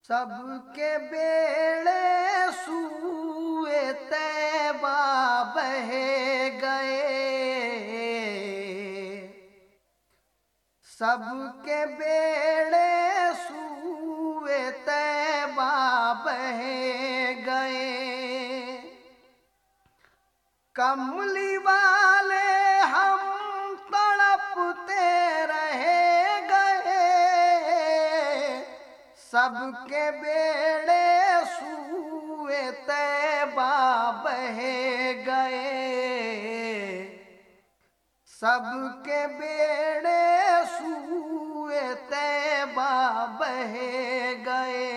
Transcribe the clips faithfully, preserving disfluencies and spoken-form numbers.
سب کے بیڑے سوئے طیبہ بہہ گئے، سب کے بیڑے سوئے طیبہ بہہ گئے، کملی والے ہم تڑپتے رہ گئے، سب کے بیڑے سوئے طیبہ بہہ گئے، سب کے بیڑے سوئے طیبہ بہہ گئے،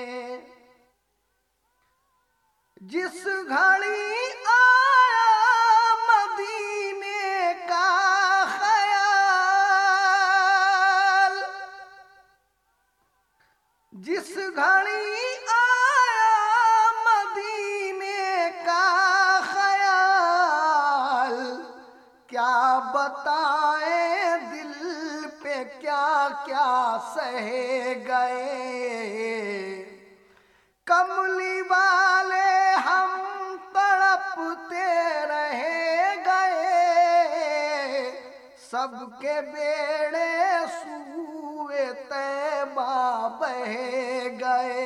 جس گھڑی آیا مدینے کا خیال، جس گھڑی آیا مدینے کا خیال، کیا بتائیں دل پہ کیا کیا سہ گئے، کملی والے ہم تڑپتے رہ گئے، سب کے بیڑے سوئے طیبہ بہہ گئے،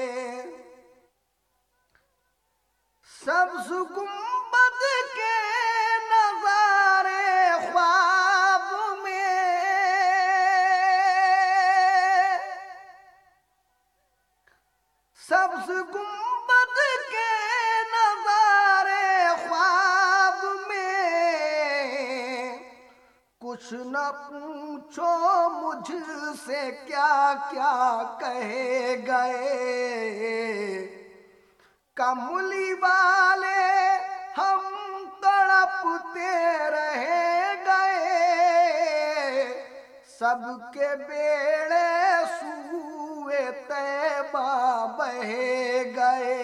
سبز گنبد کے نظارے خواب میں، سبز گنبد کے نظارے خواب میں، کچھ نہ پوچھو مجھ سے کیا کیا کہے گئے، کملی والے ہم تڑپتے رہ گئے، سب کے بیڑے سوئے طیبہ بہہ گئے،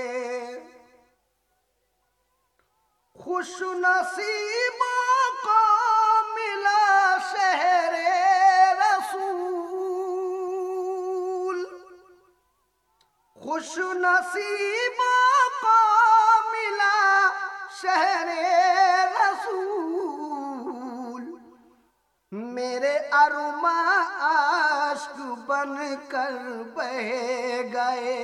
خوش نصیبوں کو ملا شہر رسول، خوش نصیبوں کو ملا شہر رسول، میرے ارماں اشک بن کر بہہ گئے،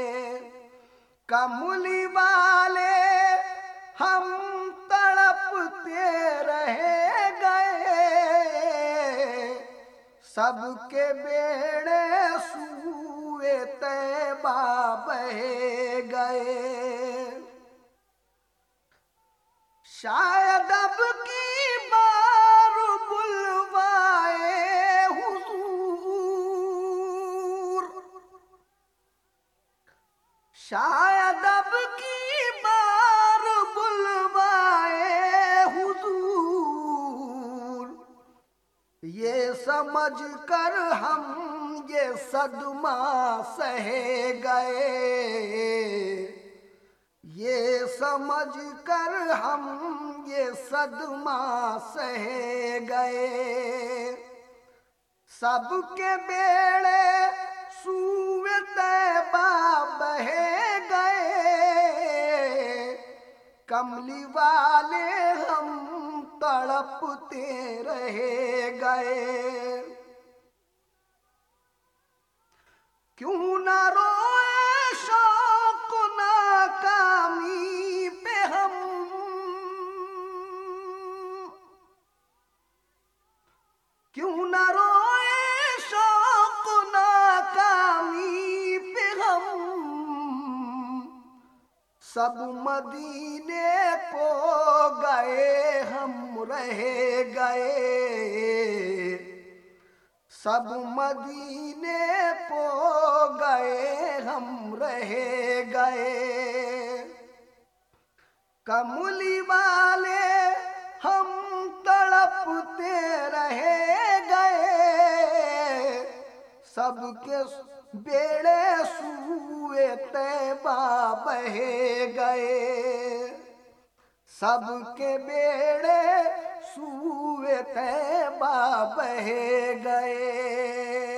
کملی والے ہم تڑپتے رہ گئے، سب کے بیڑے سوئے طیبہ بہہ گئے، شاید اب کی بار بلوائے حضور، شاید اب کی بار بلوائے حضور، یہ سمجھ کر ہم یہ صدمہ سہ گئے، یہ سمجھ کر ہم یہ صدمہ سہ گئے، سب کے بیڑے سوئے طیبہ بہہ گئے، کملی والے ہم تڑپتے رہ گئے، کیوں نہ روئے شوق ناکامی پہ ہم، کیوں نہ روئے شوق ناکامی پہ ہم، سب مدینے کو گئے ہم رہ گئے، سب مدینے کو گئے ہم رہ گئے، کملی والے ہم تڑپتے رہ گئے، سب کے بیڑے سوئے طیبہ بہہ گئے، سب کے بیڑے سوئے طیبہ بہہ گئے۔